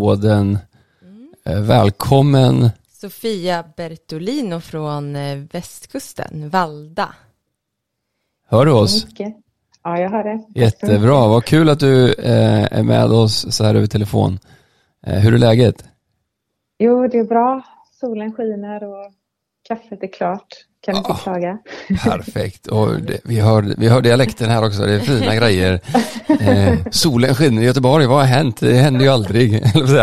tråden. Välkommen. Sofia Bertolino från västkusten, Valda. Hör du oss? Ja, jag hör det. Jättebra, vad kul att du är med oss så här över telefon. Hur är läget? Jo, det är bra. Solen skiner och kaffet är klart. Kan inte klaga. Perfekt. Och vi hör dialekten här också. Det är fina grejer. Solen skiner i Göteborg. Vad har hänt? Det händer ju aldrig.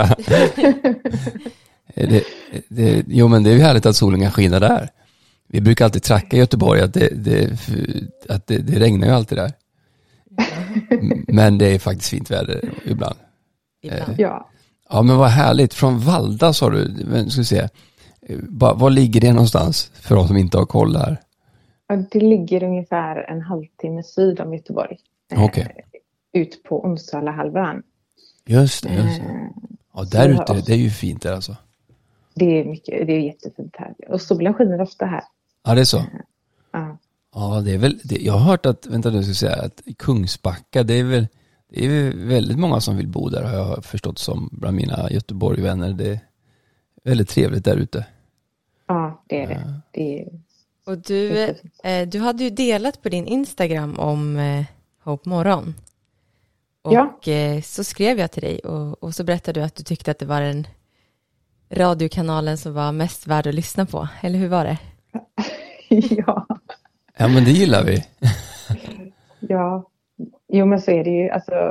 Jo, men det är ju härligt att solen kan skina där. Vi brukar alltid tracka i Göteborg att det regnar ju alltid där. Men det är faktiskt fint väder ibland. Ja. Ja, men vad härligt. Från Valda sa du. Men ska vi se. Var ligger det någonstans för oss som inte har koll här? Det ligger ungefär en halvtimme syd om Göteborg. Okay. Ut på Onsala-halvön. Just det. Ja, där ute, det är ju fint där alltså. Det är jättefint här. Och solen skiner ofta här. Ja, det är så. Ja. Ja, det är väl, jag har hört att, vänta nu ska jag säga, att i Kungsbacka, det är väldigt många som vill bo där, har jag förstått som bland mina Göteborgvänner. Det är väldigt trevligt där ute. Ja, det är det. Det är... Och du hade ju delat på din Instagram om Hope Morgon. Och så skrev jag till dig och så berättade du att du tyckte att det var den radiokanalen som var mest värd att lyssna på. Eller hur var det? Ja. Ja, men det gillar vi. Ja. Jo, men så är det ju. Alltså,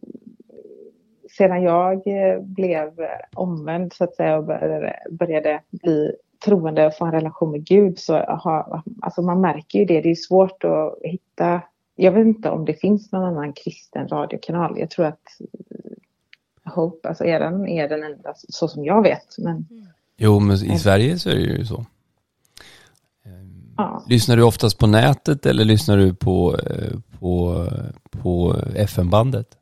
sedan jag blev omvänd så att säga och började bli troende och få en relation med Gud så alltså man märker ju det. Det är svårt att hitta. Jag vet inte om det finns någon annan kristen radiokanal. Jag tror att Hope, alltså är den enda så som jag vet. Men, jo, men i Sverige så är det ju så. Ja. Lyssnar du oftast på nätet eller lyssnar du på FM-bandet?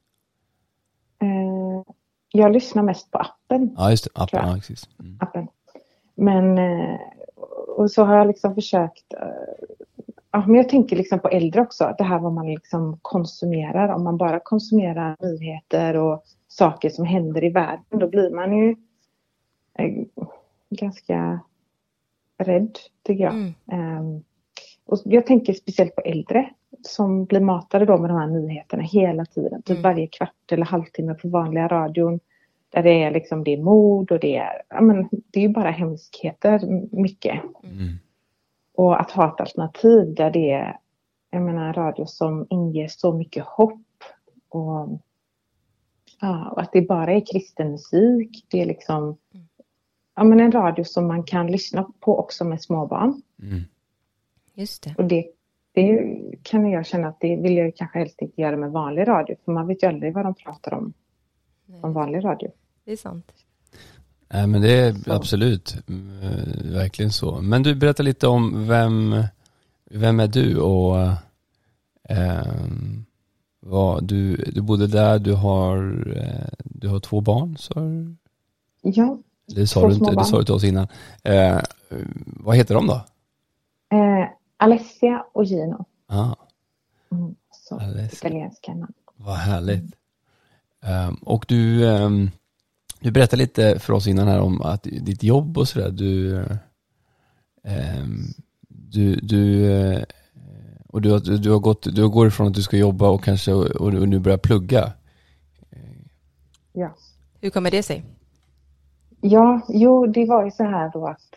Jag lyssnar mest på appen. Ja, just det. Appen, ja, precis. Appen. Men och så har jag liksom försökt men jag tänker liksom på äldre också. Det här vad man liksom konsumerar. Om man bara konsumerar nyheter och saker som händer i världen. Då blir man ju ganska rädd, tycker jag. Och jag tänker speciellt på äldre som blir matade då med de här nyheterna hela tiden. Typ varje kvart eller halvtimme på vanliga radion. Där det är liksom det är mord och det är det är ju bara hemskheter mycket. Och att ha ett alternativ där det är en radio som inger så mycket hopp och att det bara är kristen musik. Det är liksom en radio som man kan lyssna på också med småbarn. Just det. Och det kan jag känna att det vill jag kanske helst inte göra med vanlig radio. För man vet ju aldrig vad de pratar om vanlig radio. Det är sant. Nej, men det är absolut verkligen så. Men du, berättar lite om vem är du och vad du bodde där, du har 2 barn, så? Ja. Det sa du inte, det sa du till oss innan. Vad heter de då? Alessia och Gino. Så Alessia. Italienska namn. Vad härligt. Och du berättade lite för oss innan här om att ditt jobb och sådär, du går ifrån att du ska jobba och kanske och nu börjar plugga. Ja. Hur kommer det sig? Ja, det var ju så här då att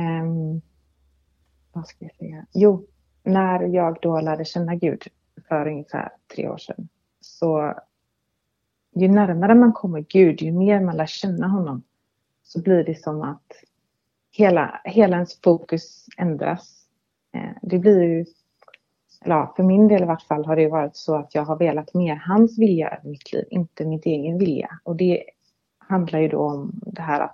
vad ska jag säga? Jo, när jag då lärde känna Gud för ungefär 3 år sedan, så ju närmare man kommer Gud, ju mer man lär känna honom, så blir det som att hela ens fokus ändras. Det blir ju, för min del i vart fall har det varit så att jag har velat mer hans vilja i mitt liv, inte min egen vilja. Och det handlar ju då om det här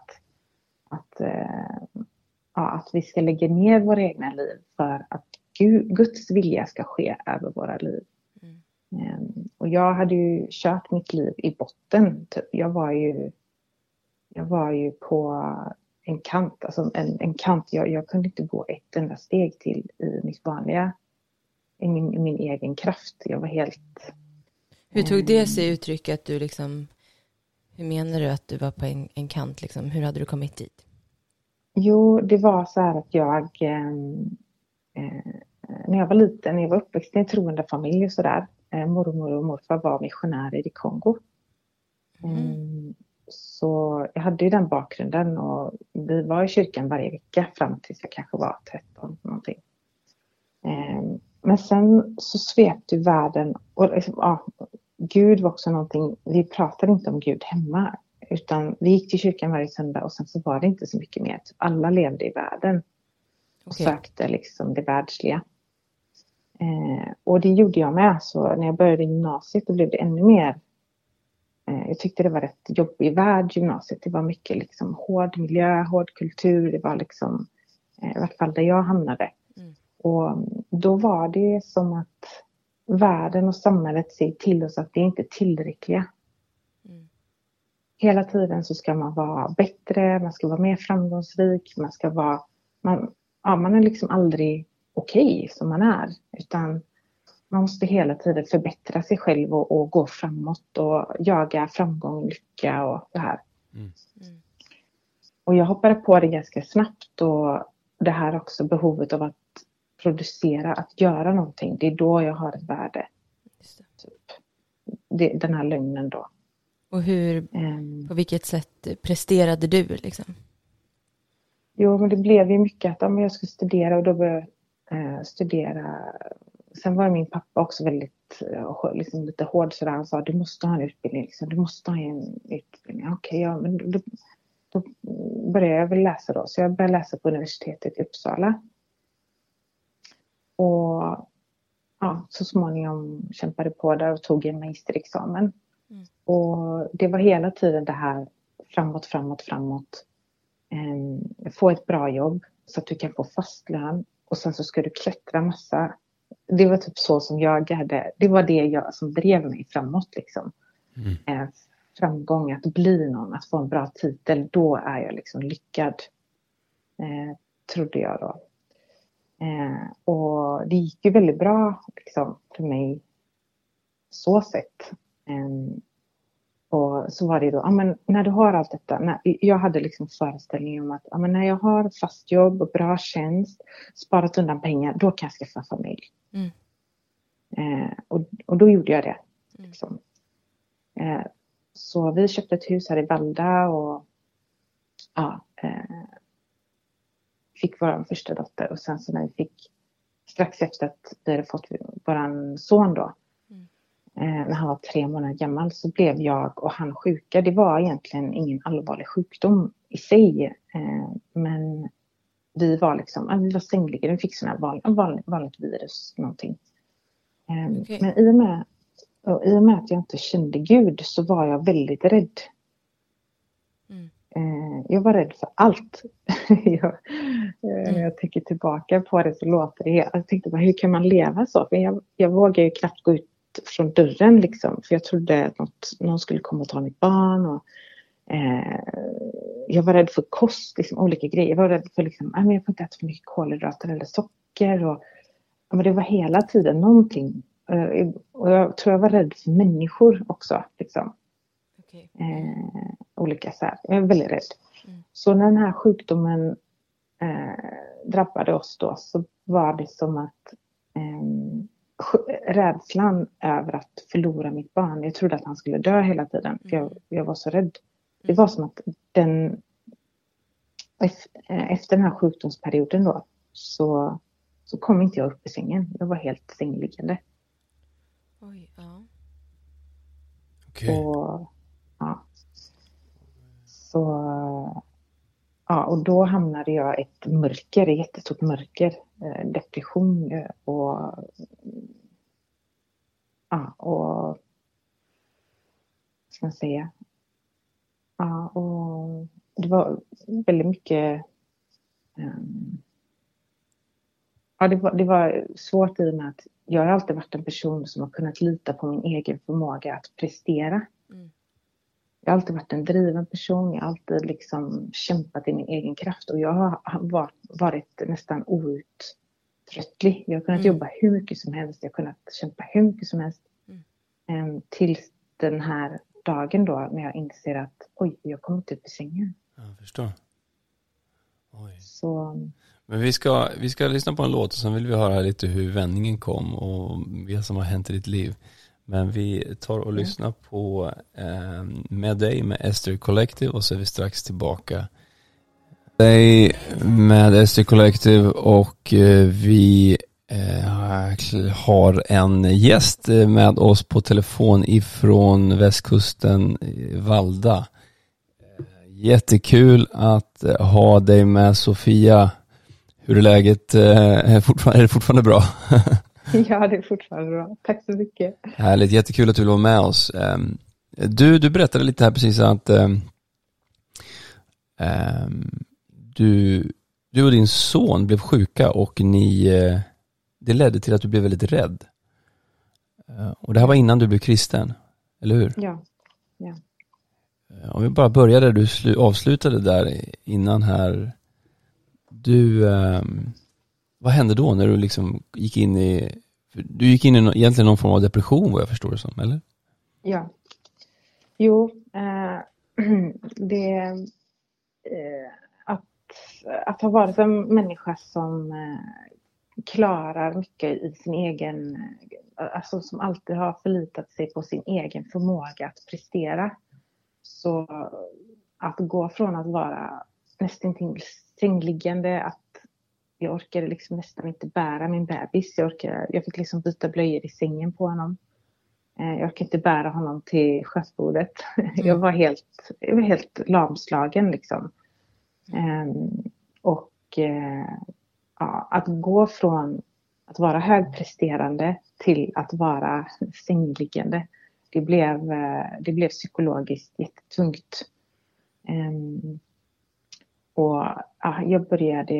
att vi ska lägga ner våra egna liv för att Guds vilja ska ske över våra liv. Och jag hade ju kört mitt liv i botten. Typ. Jag var ju på en kant. Alltså en kant. Jag kunde inte gå ett enda steg till i mitt vanliga. I min egen kraft. Jag var helt... Hur tog det sig uttryck att du liksom... Hur menar du att du var på en kant? Liksom? Hur hade du kommit dit? Jo, det var så här att när jag var liten, när jag var uppväxt i en troende familj och sådär. Mormor och morfar var missionärer i Kongo. Så jag hade ju den bakgrunden och vi var i kyrkan varje vecka fram tills jag kanske var 13 någonting. Men sen så svepte världen och liksom, Gud var också någonting, vi pratade inte om Gud hemma utan vi gick till kyrkan varje söndag och sen så var det inte så mycket mer. Alla levde i världen och sökte liksom det världsliga. Och det gjorde jag med, så när jag började i gymnasiet då blev det ännu mer. Jag tyckte det var rätt jobbig värld, gymnasiet. Det var mycket liksom hård miljö, hård kultur. Det var liksom, i alla fall där jag hamnade. Och då var det som att världen och samhället säger till oss att vi inte är tillräckliga. Hela tiden så ska man vara bättre, man ska vara mer framgångsrik, man är liksom aldrig okej som man är. Utan man måste hela tiden förbättra sig själv och gå framåt och jaga framgång, lycka och det här. Och jag hoppade på det ganska snabbt och det här också behovet av att producera, att göra någonting. Det är då jag har ett värde. Typ. Den här lögnen då. Och på vilket sätt presterade du liksom? Jo, men det blev ju mycket att jag skulle studera och då började jag studera. Sen var min pappa också väldigt liksom lite hård så där. Han sa, du måste ha en utbildning. Liksom. Du måste ha en utbildning. Okej, men då började jag väl läsa då. Så jag började läsa på universitetet i Uppsala. Och så småningom kämpade på där och tog en magisterexamen. Och det var hela tiden det här framåt. Få ett bra jobb så att du kan få fast lön. Och sen så ska du klättra massa. Det var typ så som jag hade. Det var det som drev mig framåt liksom. Framgång, att bli någon, att få en bra titel. Då är jag liksom lyckad. Trodde jag då. Och det gick ju väldigt bra liksom, för mig. Så sett. Och så var det då, men när du har allt detta, jag hade liksom föreställningen om att när jag har fast jobb och bra tjänst, sparat undan pengar, då kan jag skaffa familj. Och då gjorde jag det. Liksom. Så vi köpte ett hus här i Valda och fick vår första dotter. Och sen så när vi fick, strax efter att vi hade fått våran son då, när han var 3 månader gammal, så blev jag och han sjuka. Det var egentligen ingen allvarlig sjukdom i sig. Men vi var sängliggare. Vi fick sådana här vanligt virus. Någonting. Okay. Men i och med att jag inte kände Gud så var jag väldigt rädd. Jag var rädd för allt. När jag tänker tillbaka på det så låter det. Jag tänkte bara, hur kan man leva så? För jag vågar ju knappt gå ut från dörren liksom. För jag trodde att någon skulle komma och ta mitt barn. Och, jag var rädd för kost, liksom, olika grejer. Jag var rädd för liksom, jag får inte äta för mycket kolhydrater eller socker. Och, men det var hela tiden någonting. Och jag tror jag var rädd för människor också. Liksom. Okay. Olika så här. Jag är väldigt rädd. Så när den här sjukdomen drabbade oss då, så var det som att rädslan över att förlora mitt barn. Jag trodde att han skulle dö hela tiden. För jag var så rädd. Det var som att efter den här sjukdomsperioden då, så kom inte jag upp i sängen. Jag var helt sängliggande. Oj, ja. Okej. Och då hamnade jag i ett mörker, ett jättestort mörker, depression och ska man säga. Och det var väldigt mycket. Det var svårt i och med att jag har alltid varit en person som har kunnat lita på min egen förmåga att prestera. Jag har alltid varit en driven person. Jag har alltid liksom kämpat i min egen kraft. Och jag har varit nästan outtröttlig. Jag har kunnat jobba hur mycket som helst. Jag har kunnat kämpa hur mycket som helst. Tills den här dagen då när jag inser att oj, jag kommer inte upp i sängen. Jag förstår. Oj. Så... Men vi ska lyssna på en låt och sen vill vi höra lite hur vändningen kom och vad som har hänt i ditt liv. Men vi tar och lyssnar på Med dig med Esther Collective och så är vi strax tillbaka. Dig med Esther Collective och vi har en gäst med oss på telefon ifrån västkusten, Valda. Jättekul att ha dig med, Sofia. Hur är läget? Är det fortfarande bra? Ja, det är fortfarande bra. Tack så mycket. Härligt, jättekul att du vill vara med oss. Du berättade lite här precis att du och din son blev sjuka och det ledde till att du blev väldigt rädd. Och det här var innan du blev kristen, eller hur? Ja. Om vi bara började där du avslutade där innan här. Vad hände då när du liksom gick in i egentligen någon form av depression, vad jag förstår det som, eller? Ja. Jo, att ha varit en människa som klarar mycket i sin egen, alltså som alltid har förlitat sig på sin egen förmåga att prestera. Så att gå från att vara nästan till sängliggande, att jag orkade liksom nästan inte bära min bebis. Jag fick liksom byta blöjor i sängen på honom. Jag orkade inte bära honom till skötbordet. Jag var helt lamslagen liksom. Att gå från att vara högpresterande till att vara sängliggande, det blev psykologiskt jättetungt. Jag började,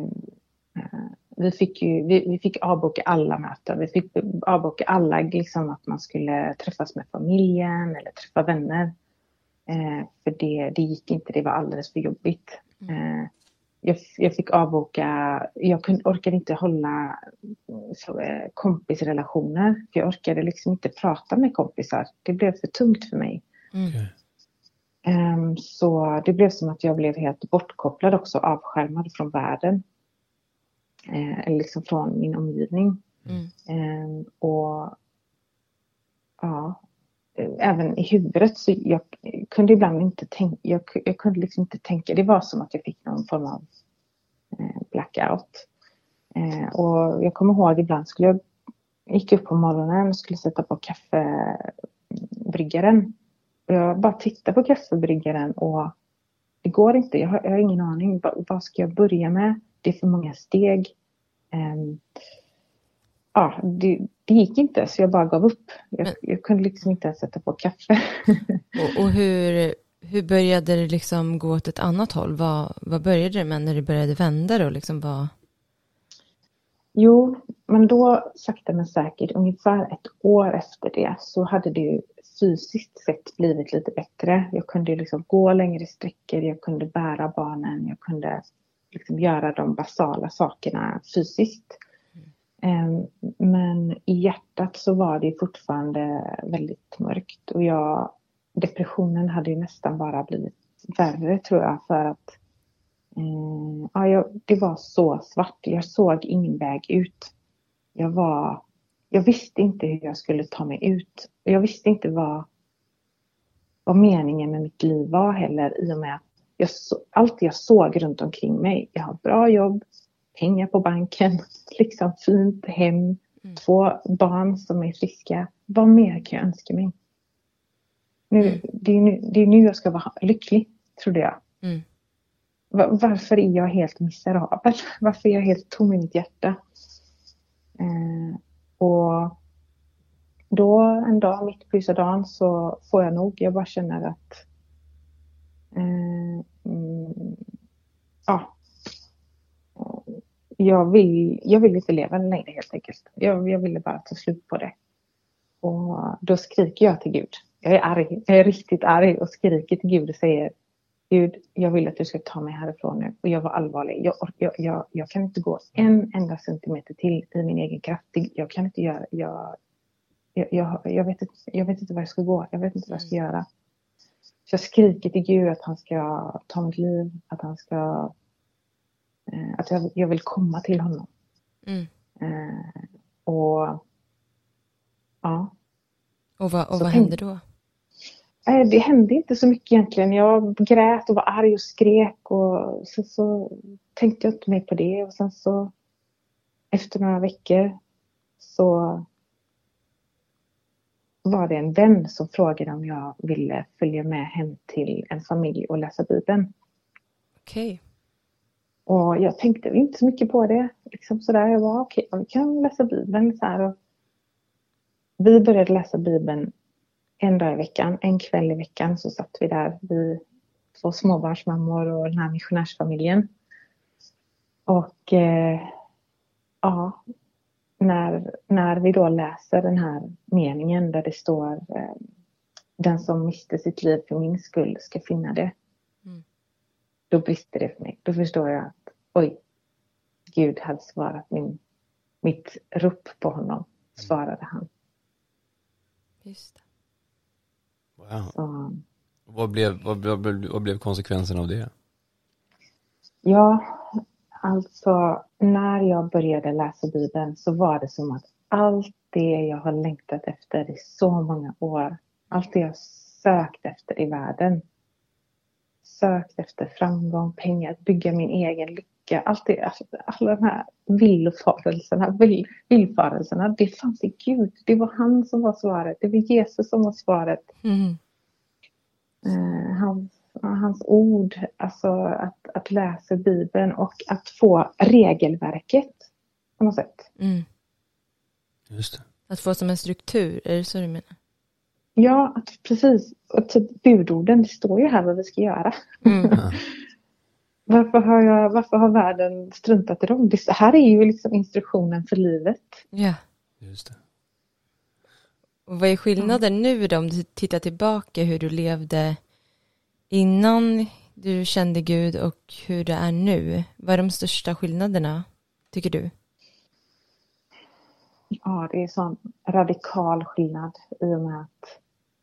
vi fick avboka alla möten. Vi fick avboka alla, liksom att man skulle träffas med familjen eller träffa vänner. För det gick inte, det var alldeles för jobbigt. Jag fick avboka, orkade inte hålla kompisrelationer. För jag orkade liksom inte prata med kompisar. Det blev för tungt för mig. Okay. Så det blev som att jag blev helt bortkopplad också, avskärmad från världen. Eller liksom från min omgivning. Även i huvudet så jag kunde ibland inte tänka, jag kunde liksom inte tänka. Det var som att jag fick någon form av blackout. Och jag kommer ihåg ibland jag gick upp på morgonen och skulle sätta på kaffebryggaren. Och jag bara tittade på kaffebryggaren och det går inte. Jag har ingen aning. Vad ska jag börja med? Det är för många steg. Det gick inte, så jag bara gav upp. Jag kunde liksom inte ens sätta på kaffe. och hur började det liksom gå åt ett annat håll? Vad började det med när det började vända då? Liksom Jo, men då sakta men säkert, ungefär ett år efter det, så hade det ju fysiskt sett blivit lite bättre. Jag kunde liksom gå längre sträckor, jag kunde bära barnen, jag kunde liksom göra de basala sakerna fysiskt. Men i hjärtat så var det fortfarande väldigt mörkt. Och depressionen hade ju nästan bara blivit värre, tror jag. För att det var så svart. Jag såg ingen väg ut. Jag visste inte hur jag skulle ta mig ut. Jag visste inte vad meningen med mitt liv var heller. I och med att allt jag såg runt omkring mig. Jag har bra jobb, pengar på banken, liksom fint hem, 2 barn som är friska. Vad mer kan jag önska mig? Det är nu jag ska vara lycklig, trodde jag. Varför är jag helt miserabel? Varför är jag helt tom i mitt hjärta? Och då en dag, mitt på ljusa dagen, så får jag nog. Jag bara känner att jag vill inte leva längre, helt enkelt. Jag ville bara ta slut på det. Och då skriker jag till Gud. Jag är arg. Jag är riktigt arg och skriker till Gud och säger: Gud, jag vill att du ska ta mig härifrån nu. Och jag var allvarlig. Jag kan inte gå en enda centimeter till i min egen kraft. Jag kan inte göra. Jag vet inte var jag ska gå. Jag vet inte vad jag ska göra. jag skriker till Gud att han ska ta mitt liv, att han ska, att jag vill komma till honom. Och ja. Och vad hände då? Det hände inte så mycket egentligen. Jag grät och var arg och skrek, och så tänkte jag inte mer på det. Och sen så efter några veckor så var det en vän som frågade om jag ville följa med hem till en familj och läsa Bibeln. Okej. Och jag tänkte inte så mycket på det. Liksom sådär. Jag var okej, vi kan läsa Bibeln. Så här. Och vi började läsa Bibeln en dag i veckan. En kväll i veckan så satt vi där. Vi 2 småbarnsmammor och den här missionärsfamiljen. Och ja, när vi då läser den här meningen där det står den som miste sitt liv för min skull ska finna det. Då brister det för mig. Då förstår jag att oj, Gud hade svarat mitt rop på honom. Svarade han. Just det. Wow. Så, vad blev konsekvensen av det? ja, alltså när jag började läsa Bibeln så var det som att allt det jag har längtat efter i så många år, allt det jag sökt efter i världen, sökt efter framgång, pengar, bygga min egen lycka, alla de här villfarelserna, det fanns i Gud. Det var han som var svaret, det var Jesus som var svaret. Hans ord, alltså att läsa Bibeln och att få regelverket på något sätt. Just det. Att få som en struktur, är det så du menar? Ja, precis. Och typ budorden, det står ju här vad vi ska göra. Varför har världen struntat i dem? Det här är ju liksom instruktionen för livet. Ja. Just det. Och vad är skillnaden nu då om du tittar tillbaka hur du levde innan du kände Gud och hur det är nu? Vad är de största skillnaderna, tycker du? Ja, det är sån radikal skillnad i och med att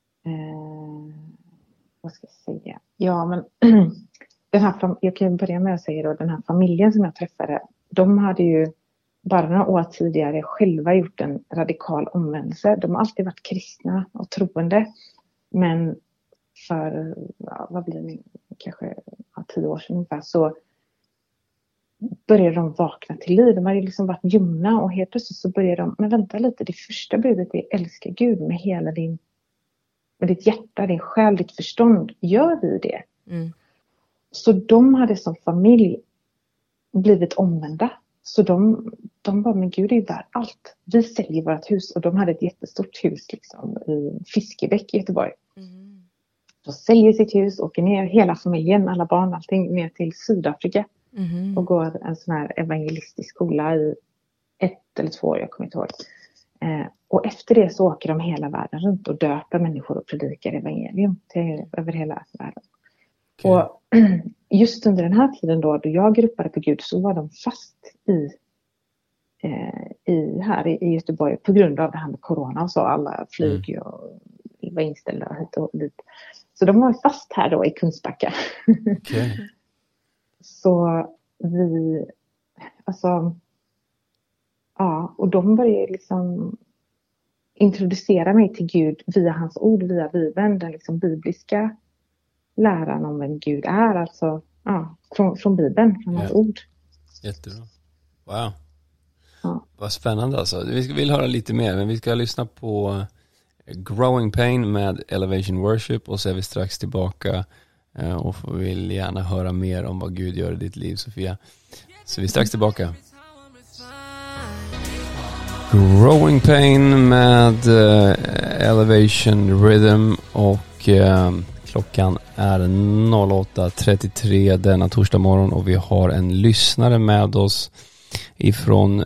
vad ska jag säga? Ja, men jag kan börja med att säga då, den här familjen som jag träffade, de hade ju bara några år tidigare själva gjort en radikal omvändelse. De har alltid varit kristna och troende, men för, vad blir det, kanske 10 år sedan ungefär, så började de vakna till liv. De hade liksom varit ljumna och helt plötsligt så började de, men vänta lite, det första budet är älska Gud med hela med ditt hjärta, din själ, ditt förstånd. Gör vi det? Så de hade som familj blivit omvända. Så de bara, men Gud är ju värd allt. Vi säljer vårt hus, och de hade ett jättestort hus liksom i Fiskebäck i Göteborg. De säljer sitt hus, åker ner hela familjen, alla barn, allting ner till Sydafrika. Och går en sån här evangelistisk skola i 1 eller 2 år, jag kommer inte ihåg. Och efter det så åker de hela världen runt och döper människor och predikar evangelium över hela världen. Okay. Och just under den här tiden då jag ropade på Gud, så var de fast här i Göteborg på grund av det här med corona och så. Alla flyg och var inställda hit och dit. Så de var fast här då i Kungsbacka. Okay. Så vi, alltså, ja, och de började liksom introducera mig till Gud via hans ord, via Bibeln, den liksom bibliska läran om vem Gud är, alltså från Bibeln, från hans ord. Jättebra. Wow. Ja. Vad spännande alltså. Vi vill höra lite mer, men vi ska lyssna på Growing Pain med Elevation Worship, och så är vi strax tillbaka och vill gärna höra mer om vad Gud gör i ditt liv, Sofia. Så vi är strax tillbaka. Growing Pain med Elevation Rhythm, och klockan är 08:33 denna torsdag morgon, och vi har en lyssnare med oss ifrån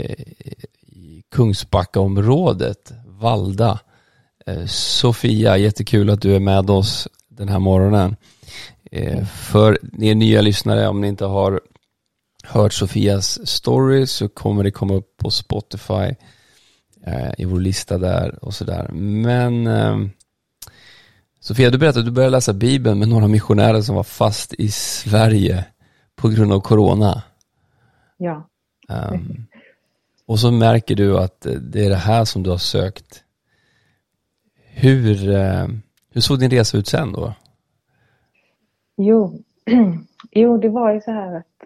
Kungsbackaområdet, Valda. Sofia, jättekul att du är med oss den här morgonen. För er nya lyssnare, om ni inte har hört Sofias story, så kommer det komma upp på Spotify i vår lista där och sådär. Men Sofia, du berättade att du började läsa Bibeln med några missionärer som var fast i Sverige på grund av corona. Ja. Och så märker du att det är det här som du har sökt. Hur såg din resa ut sen då? Jo, det var ju så här att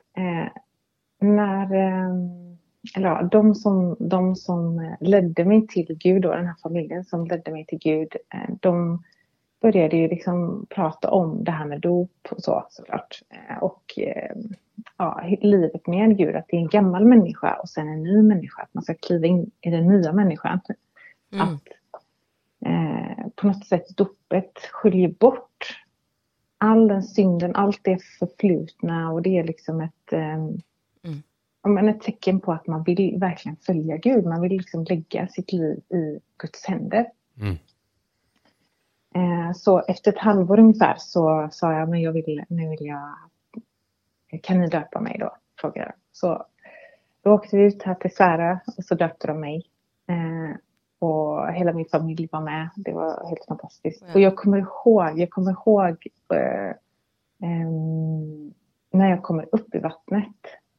de som ledde mig till Gud och den här familjen som ledde mig till Gud, de började ju liksom prata om det här med dop och såklart. Och livet med Gud, att det är en gammal människa och sen en ny människa, att man ska kliva in i den nya människan. Att på något sätt dopet sköljer bort all den synden, allt det förflutna, och det är liksom ett tecken på att man vill verkligen följa Gud. Man vill liksom lägga sitt liv i Guds händer. Så efter ett halvår ungefär så sa jag, men kan ni döpa mig då? Frågade jag. Så då åkte vi ut här till Sara och så döpte de mig. Och hela min familj var med. Det var helt fantastiskt. Ja. Och jag kommer ihåg när jag kommer upp i vattnet.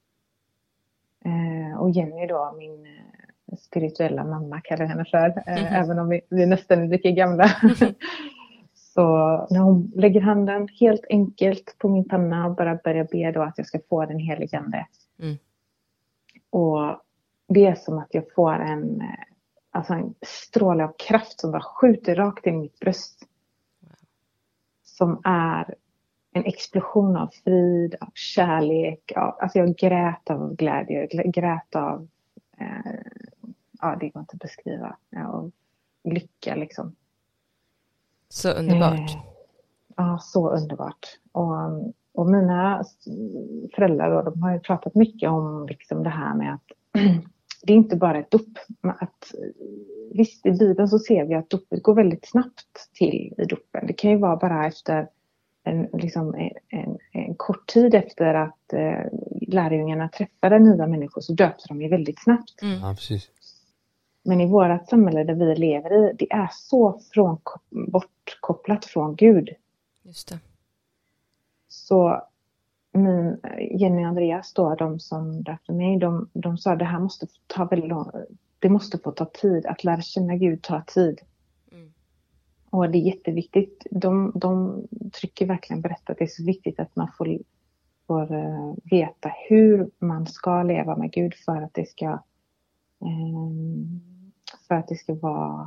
Och Jenny då, min spirituella mamma kallar henne för. Även om vi nästan är lika gamla. Så när hon lägger handen helt enkelt på min panna och bara börjar be då att jag ska få den helige ande. Och det är som att jag får en stråle av kraft som bara skjuter rakt in i mitt bröst. Som är en explosion av frid, av kärlek. Jag grät av glädje, grät av, det går inte att beskriva, av lycka liksom. Så underbart. Så underbart. Och mina föräldrar då, de har ju pratat mycket om liksom det här med att det är inte bara ett dop. Visst, i Bibeln så ser vi att dopet går väldigt snabbt till i dopen. Det kan ju vara bara efter en kort tid efter att lärjungarna träffade nya människor, så döpte de ju väldigt snabbt. Ja, precis. Men i vårt samhälle där vi lever i, det är så bortkopplat från Gud. Just det. Så Jenny och Andreas då, de som döpte mig, de sa att det här måste ta väldigt det måste få ta tid. Att lära känna Gud tar tid. Och det är jätteviktigt. De trycker verkligen berätta att det är så viktigt att man får veta hur man ska leva med Gud för att det ska vara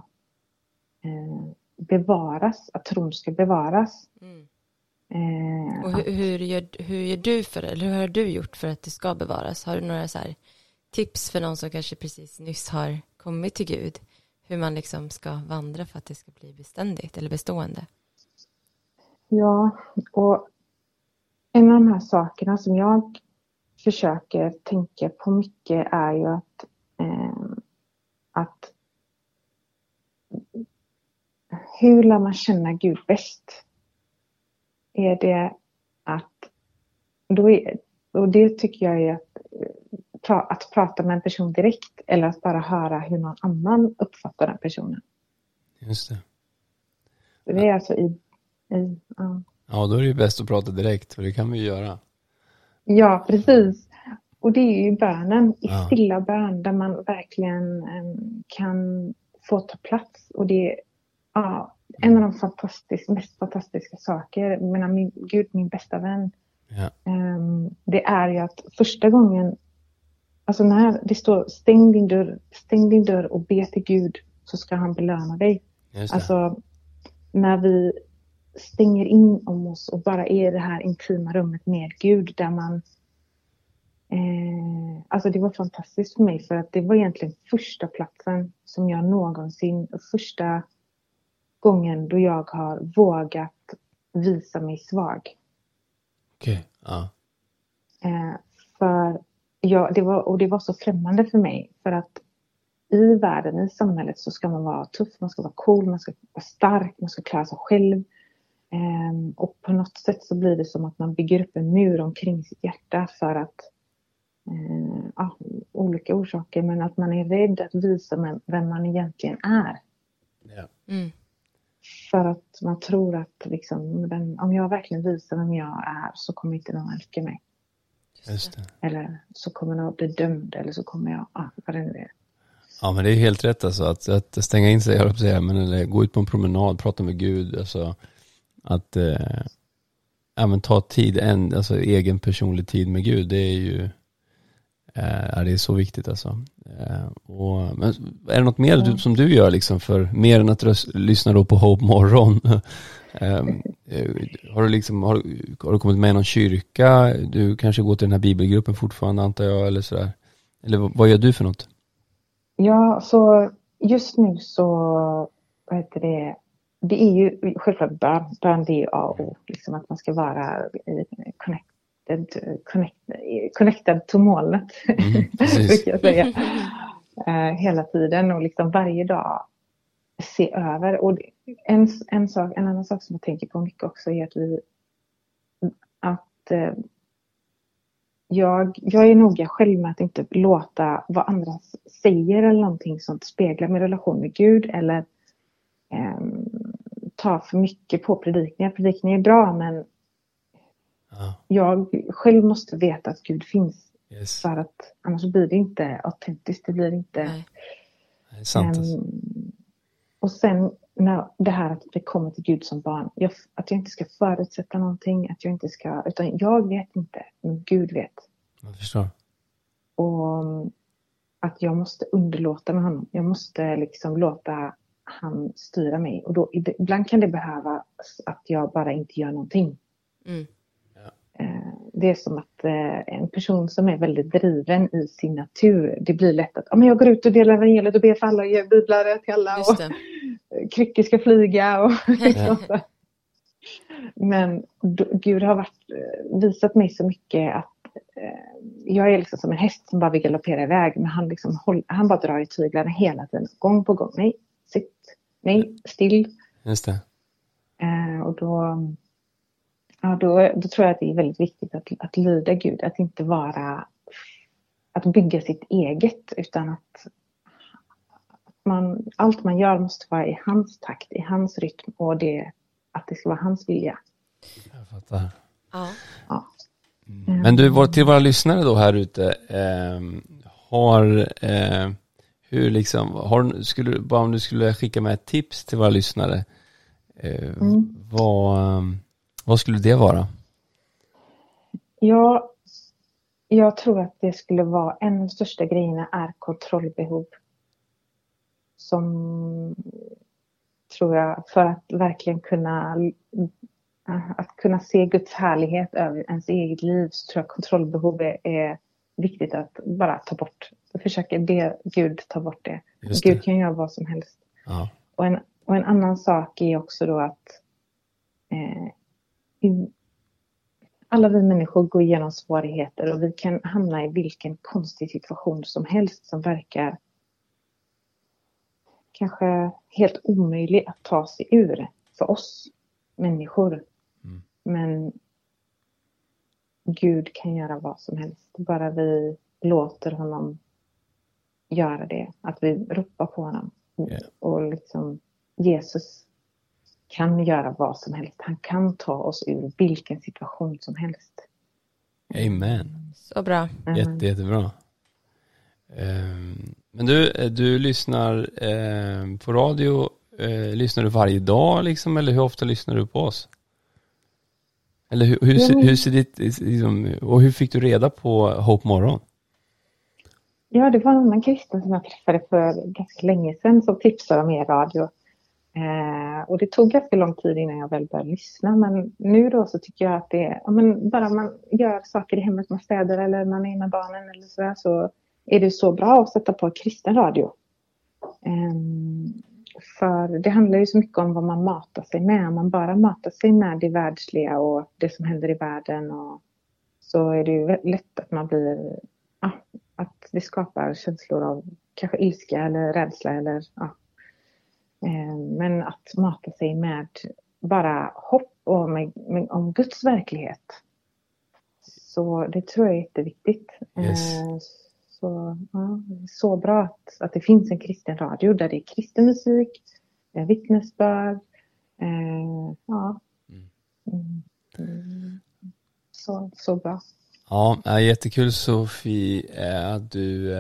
bevaras, att tron ska bevaras. Och hur gör du hur har du gjort för att det ska bevaras? Har du några så här tips för någon som kanske precis nyss har kommit till Gud? Hur man liksom ska vandra för att det ska bli beständigt eller bestående? Ja, och en av de här sakerna som jag försöker tänka på mycket är ju att hur lär man känna Gud bäst? Är det och det tycker jag är att prata med en person direkt, eller att bara höra hur någon annan uppfattar den personen. Just det. Det är alltså Ja, då är det ju bäst att prata direkt, för det kan vi ju göra. Ja, precis. Och det är ju bönen, i stilla bön, där man verkligen kan få ta plats. Och det är en av de mest fantastiska saker. Min Gud, min bästa vän. Ja. Det är ju att första gången, alltså när det står stäng din dörr och be till Gud, så ska han belöna dig. Alltså när vi stänger in om oss och bara är i det här intima rummet med Gud, där man alltså det var fantastiskt för mig, för att det var egentligen första platsen som jag någonsin, första gången då jag har vågat visa mig svag. Okej, ja. För det var så främmande för mig, för att i världen, i samhället, så ska man vara tuff, man ska vara cool, man ska vara stark, man ska klara sig själv. Och på något sätt så blir det som att man bygger upp en mur omkring sitt hjärta för att olika orsaker, men att man är rädd att visa vem man egentligen är. Ja. För att man tror att liksom, om jag verkligen visar vem jag är så kommer inte någon älska mig. Just det. Eller så kommer jag bli dömd, eller så kommer jag, vad det nu är. Ja, men det är helt rätt alltså, att stänga in sig, eller gå ut på en promenad, prata med Gud, alltså att men ta tid, alltså egen personlig tid med Gud, det är ju det är så viktigt alltså. Men är det något mer som du gör liksom, för mer än att lyssna då på Hope Morgon? Har du kommit med i någon kyrka? Du kanske går till den här bibelgruppen fortfarande, antar jag, eller sådär. Eller vad gör du för något? Ja, så just nu så, vad heter det? Det är ju självklart bön, det är ju A och O, liksom att man ska vara connected to molnet, brukar jag säga. Hela tiden och liksom varje dag se över. Och en annan sak som jag tänker på mycket också är att jag är noga själv med att inte låta vad andra säger eller någonting sånt spegla min relation med Gud, eller ta för mycket på predikningar. Predikningar är bra, men jag själv måste veta att Gud finns. Yes. För att annars blir det inte autentiskt. Det blir inte... Nej. Det är sant. Och sen när det här att vi kommer till Gud som barn. Att jag inte ska förutsätta någonting. Att jag inte ska... Utan jag vet inte. Men Gud vet. Jag förstår. Och att jag måste underlåta med honom. Jag måste liksom låta han styra mig. Och då ibland kan det behöva att jag bara inte gör någonting. Mm. Det är som att en person som är väldigt driven i sin natur, det blir lätt att jag går ut och delar evangeliet och ber för alla och ger biblar till alla och kryckor ska flyga och sånt. Men Gud har visat mig så mycket att jag är liksom som en häst som bara vill galoppera iväg, men han bara drar i tyglarna hela tiden, gång på gång. Nej, sitt, nej, still. Just det. Och då tror jag att det är väldigt viktigt att lyda Gud. Att inte vara att bygga sitt eget, utan att allt man gör måste vara i hans takt, i hans rytm, och att det ska vara hans vilja. Jag fattar. Ja. Men du, till våra lyssnare då här ute, om du skulle skicka med ett tips till våra lyssnare, vad skulle det vara? Ja, jag tror att det skulle vara en av de största grejerna är kontrollbehov. Som tror jag, för att verkligen kunna se Guds härlighet över ens eget liv, så tror jag kontrollbehov är viktigt att bara ta bort. Försöka be Gud ta bort det. Gud kan göra vad som helst. Ja. Och en annan sak är också då att alla vi människor går igenom svårigheter, och vi kan hamna i vilken konstig situation som helst som verkar kanske helt omöjlig att ta sig ur för oss människor. Men Gud kan göra vad som helst. Bara vi låter honom göra det. Att vi ropar på honom. Och liksom Jesus kan göra vad som helst. Han kan ta oss ur vilken situation som helst. Amen. Så bra. Jättebra. Men du lyssnar på radio, lyssnar du varje dag liksom, eller hur ofta lyssnar du på oss? Eller hur ser ditt liksom, och hur fick du reda på Hope Morgon? Ja, det var en annan kristen som jag träffade för ganska länge sedan som tipsade om er radio. Och det tog ganska lång tid innan jag väl började lyssna. Men nu då så tycker jag att bara man gör saker i hemmet, man städar eller man är med barnen eller sådär, så är det så bra att sätta på kristen radio. För det handlar ju så mycket om vad man matar sig med. Om man bara matar sig med det världsliga och det som händer i världen, och så är det ju lätt att man blir... att det skapar känslor av kanske ilska eller rädsla eller men att mata sig med bara hopp och om Guds verklighet, så det tror jag är jätteviktigt. Så bra att det finns en kristen radio där det är kristen musik, vittnesbörd, Ja. Så bra. Ja, jättekul Sofia att du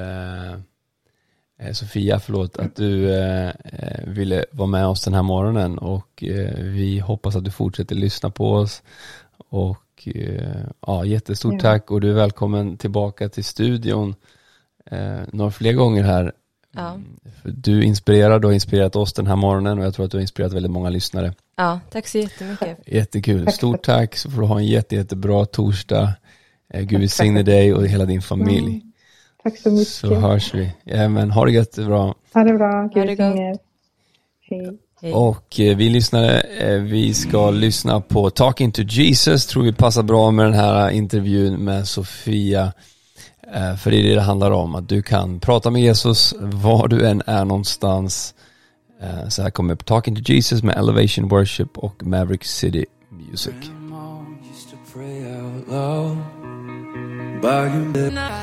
att du ville vara med oss den här morgonen, och vi hoppas att du fortsätter lyssna på oss, och jättestort tack, och du är välkommen tillbaka till studion några fler gånger här. Ja. Du inspirerar och har inspirerat oss den här morgonen, och jag tror att du har inspirerat väldigt många lyssnare. Ja, tack så jättemycket. Jättekul, stort tack, så får du ha en jättebra torsdag. Gud välsigne dig och hela din familj. Tack så mycket. Så hörs vi. Ja, men ha det jättebra. Ha det bra, Gud välsigne. Hej. Och vi lyssnare, vi ska lyssna på Talking to Jesus. Tror vi passar bra med den här intervjun med Sofia. För det är det handlar om, att du kan prata med Jesus var du än är någonstans. Så här kommer Talking to Jesus med Elevation Worship och Maverick City Music.